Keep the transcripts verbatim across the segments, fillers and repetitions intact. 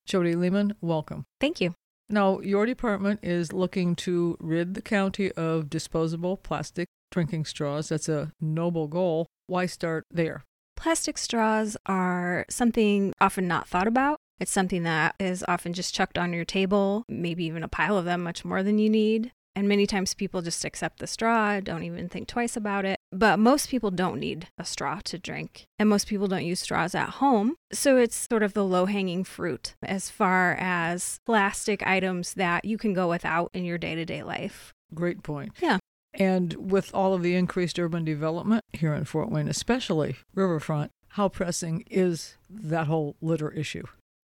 Jody Lehman, welcome. Thank you. Now, your department is looking to rid the county of disposable plastic drinking straws. That's a noble goal. Why start there? Plastic straws are something often not thought about. It's something that is often just chucked on your table, maybe even a pile of them, much more than you need. And many times people just accept the straw, don't even think twice about it. But most people don't need a straw to drink. And most people don't use straws at home. So it's sort of the low-hanging fruit as far as plastic items that you can go without in your day-to-day life. Great point. Yeah. And with all of the increased urban development here in Fort Wayne, especially Riverfront, how pressing is that whole litter issue?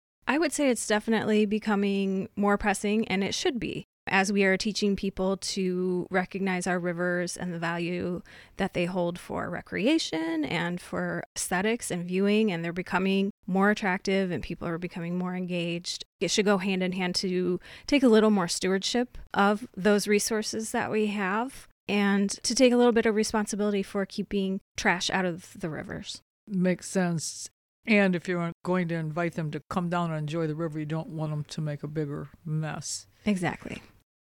I would say it's definitely becoming more pressing, and it should be, as we are teaching people to recognize our rivers and the value that they hold for recreation and for aesthetics and viewing, and they're becoming more attractive and people are becoming more engaged. It should go hand in hand to take a little more stewardship of those resources that we have and to take a little bit of responsibility for keeping trash out of the rivers. Makes sense. And if you're going to invite them to come down and enjoy the river, you don't want them to make a bigger mess. Exactly.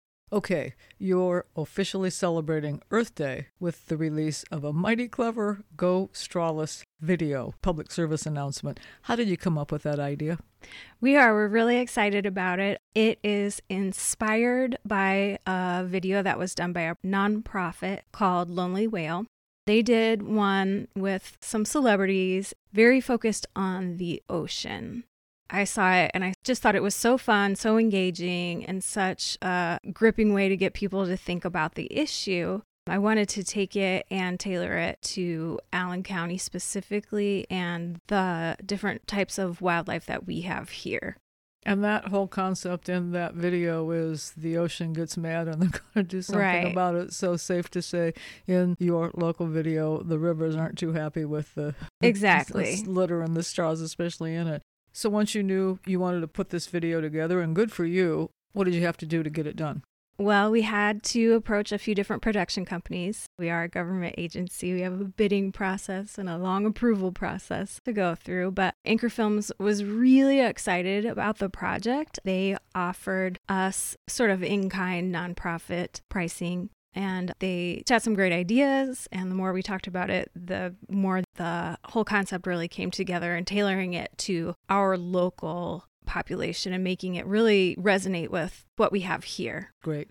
Okay, you're officially celebrating Earth Day with the release of a mighty clever Go Strawless video public service announcement. How did you come up with that idea? We are. We're really excited about it. It is inspired by a video that was done by a nonprofit called Lonely Whale. They did one with some celebrities, very focused on the ocean. I saw it and I just thought it was so fun, so engaging, and such a gripping way to get people to think about the issue. I wanted to take it and tailor it to Allen County specifically and the different types of wildlife that we have here. And that whole concept in that video is the ocean gets mad and they're going to do something Right. about it. So safe to say in your local video, the rivers aren't too happy with the Exactly. the litter and the straws, especially in it. So once you knew you wanted to put this video together, and good for you, what did you have to do to get it done? Well, we had to approach a few different production companies. We are a government agency. We have a bidding process and a long approval process to go through. But Anchor Films was really excited about the project. They offered us sort of in-kind nonprofit pricing, and they had some great ideas. And the more we talked about it, the more the whole concept really came together, and tailoring it to our local population and making it really resonate with what we have here. Great.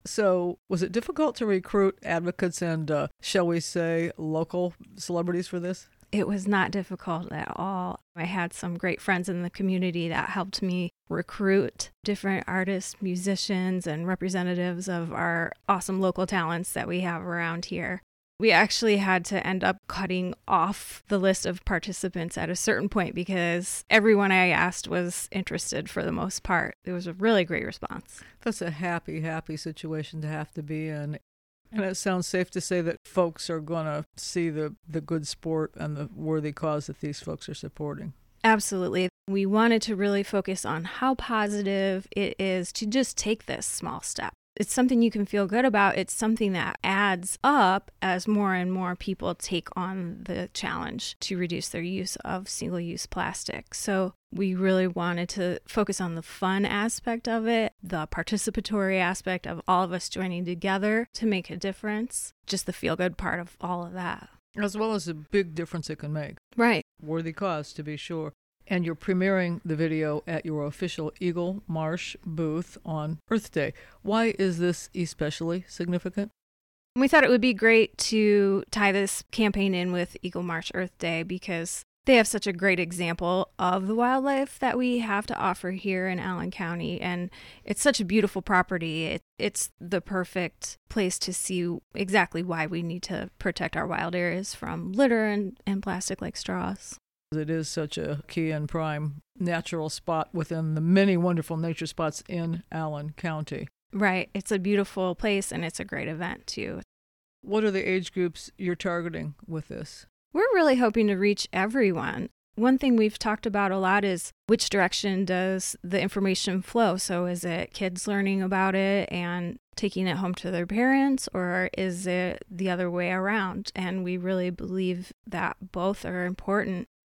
So was it difficult to recruit advocates and, uh, shall we say, local celebrities for this? It was not difficult at all. I had some great friends in the community that helped me recruit different artists, musicians, and representatives of our awesome local talents that we have around here. We actually had to end up cutting off the list of participants at a certain point because everyone I asked was interested for the most part. It was a really great response. That's a happy, happy situation to have to be in. And it sounds safe to say that folks are going to see the, the good sport and the worthy cause that these folks are supporting. Absolutely. We wanted to really focus on how positive it is to just take this small step. It's something you can feel good about. It's something that adds up as more and more people take on the challenge to reduce their use of single-use plastic. So we really wanted to focus on the fun aspect of it, the participatory aspect of all of us joining together to make a difference, just the feel-good part of all of that. As well as the big difference it can make. Right. Worthy cause, to be sure. And you're premiering the video at your official Eagle Marsh booth on Earth Day. Why is this especially significant? We thought it would be great to tie this campaign in with Eagle Marsh Earth Day because they have such a great example of the wildlife that we have to offer here in Allen County. And it's such a beautiful property. It, it's the perfect place to see exactly why we need to protect our wild areas from litter and, and plastic like straws. It is such a key and prime natural spot within the many wonderful nature spots in Allen County. Right. It's a beautiful place and it's a great event too. What are the age groups you're targeting with this? We're really hoping to reach everyone. One thing we've talked about a lot is which direction does the information flow? So is it kids learning about it and taking it home to their parents, or is it the other way around? And we really believe that both are important.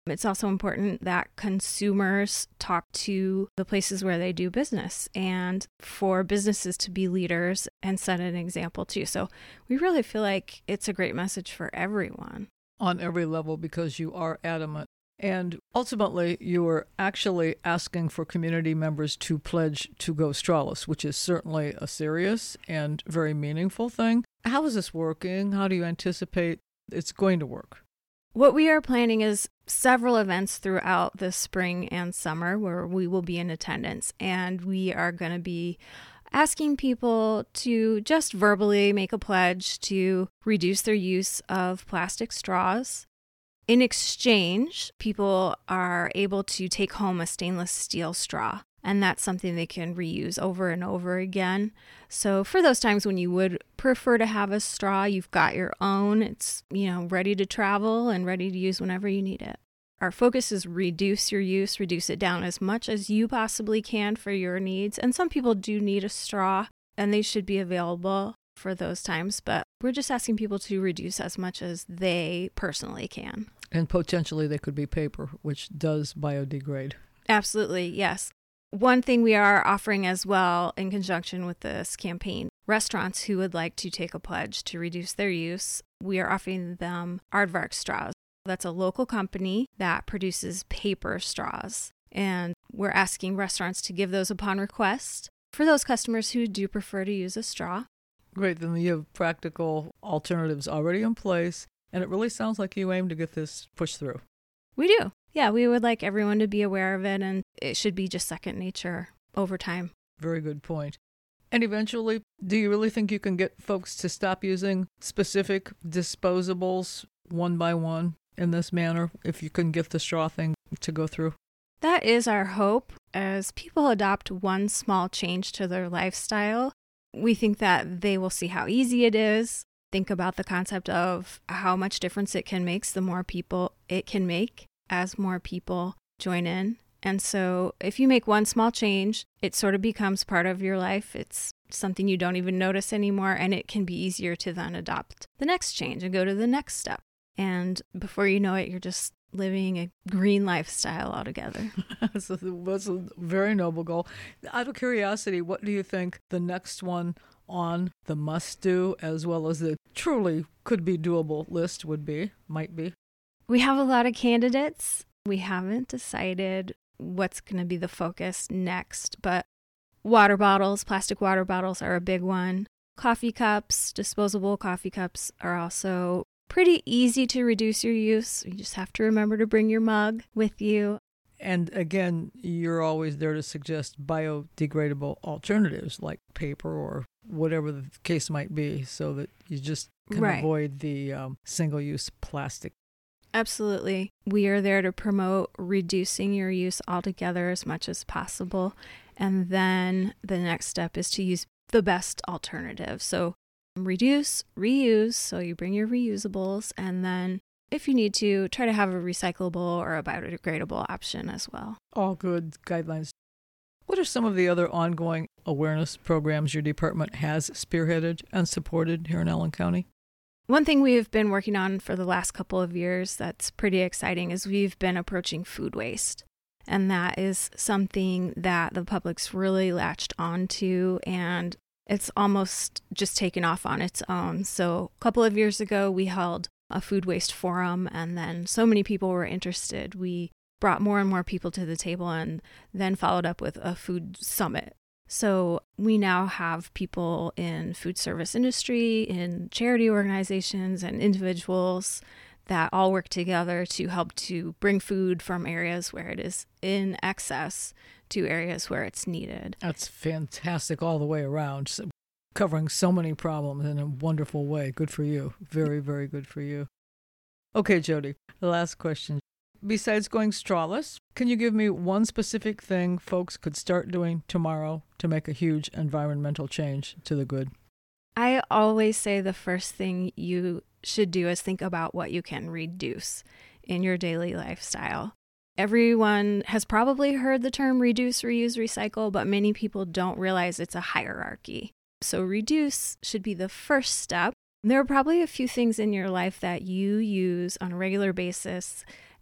It's also important that consumers talk to the places where they do business and for businesses to be leaders and set an example too. So we really feel like it's a great message for everyone. On every level, because you are adamant. And ultimately, you are actually asking for community members to pledge to go strawless, which is certainly a serious and very meaningful thing. How is this working? How do you anticipate it's going to work? What we are planning is several events throughout the spring and summer where we will be in attendance, and we are going to be asking people to just verbally make a pledge to reduce their use of plastic straws. In exchange, people are able to take home a stainless steel straw, and that's something they can reuse over and over again. So for those times when you would prefer to have a straw, you've got your own. It's, you know, ready to travel and ready to use whenever you need it. Our focus is reduce your use, reduce it down as much as you possibly can for your needs. And some people do need a straw, and they should be available for those times, but we're just asking people to reduce as much as they personally can. And potentially they could be paper, which does biodegrade. Absolutely, yes. One thing we are offering as well in conjunction with this campaign, restaurants who would like to take a pledge to reduce their use, we are offering them Aardvark straws. That's a local company that produces paper straws. And we're asking restaurants to give those upon request for those customers who do prefer to use a straw. Great, then you have practical alternatives already in place, and it really sounds like you aim to get this pushed through. We do. Yeah, we would like everyone to be aware of it, and it should be just second nature over time. Very good point. And eventually, do you really think you can get folks to stop using specific disposables one by one in this manner if you can get the straw thing to go through? That is our hope. As people adopt one small change to their lifestyle, we think that they will see how easy it is. Think about the concept of how much difference it can make the more people it can make as more people join in. And so if you make one small change, it sort of becomes part of your life. It's something you don't even notice anymore, and it can be easier to then adopt the next change and go to the next step. And before you know it, you're just living a green lifestyle altogether. So that's a very noble goal. Out of curiosity, what do you think the next one on the must-do as well as the truly could-be doable list would be, might be? We have a lot of candidates. We haven't decided what's going to be the focus next, but water bottles, plastic water bottles are a big one. Coffee cups, disposable coffee cups are also pretty easy to reduce your use. You just have to remember to bring your mug with you. And again, you're always there to suggest biodegradable alternatives like paper or whatever the case might be, so that you just can right. avoid the um, single-use plastic. Absolutely. We are there to promote reducing your use altogether as much as possible. And then the next step is to use the best alternative. So reduce, reuse, so you bring your reusables, and then if you need to, try to have a recyclable or a biodegradable option as well. All good guidelines. What are some of the other ongoing awareness programs your department has spearheaded and supported here in Allen County? One thing we've been working on for the last couple of years that's pretty exciting is we've been approaching food waste. And that is something that the public's really latched onto, and it's almost just taken off on its own. So a couple of years ago, we held a food waste forum, and then so many people were interested. We brought more and more people to the table and then followed up with a food summit. So we now have people in food service industry, in charity organizations, and individuals that all work together to help to bring food from areas where it is in excess to areas where it's needed. That's fantastic all the way around, so covering so many problems in a wonderful way. Good for you. Very, very good for you. Okay, Jody, the last question. Besides going strawless, can you give me one specific thing folks could start doing tomorrow to make a huge environmental change to the good? I always say the first thing you should do is think about what you can reduce in your daily lifestyle. Everyone has probably heard the term reduce, reuse, recycle, but many people don't realize it's a hierarchy. So reduce should be the first step. There are probably a few things in your life that you use on a regular basis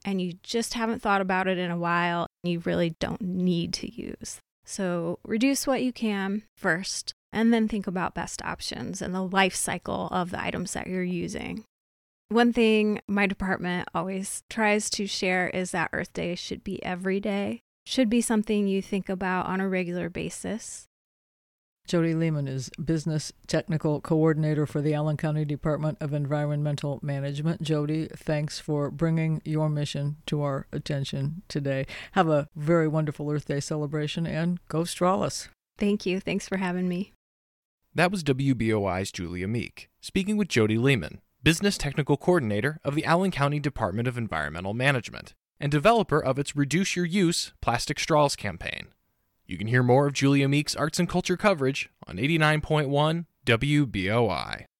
and you just haven't thought about it in a while, you really don't need to use. So reduce what you can first, and then think about best options and the life cycle of the items that you're using. One thing my department always tries to share is that Earth Day should be every day, should be something you think about on a regular basis. Jody Lehman is Business Technical Coordinator for the Allen County Department of Environmental Management. Jody, thanks for bringing your mission to our attention today. Have a very wonderful Earth Day celebration, and go Strawless. Thank you. Thanks for having me. That was W B O I's Julia Meek, speaking with Jody Lehman, Business Technical Coordinator of the Allen County Department of Environmental Management, and developer of its Reduce Your Use Plastic Straws campaign. You can hear more of Julia Meek's arts and culture coverage on eighty-nine point one W B O I.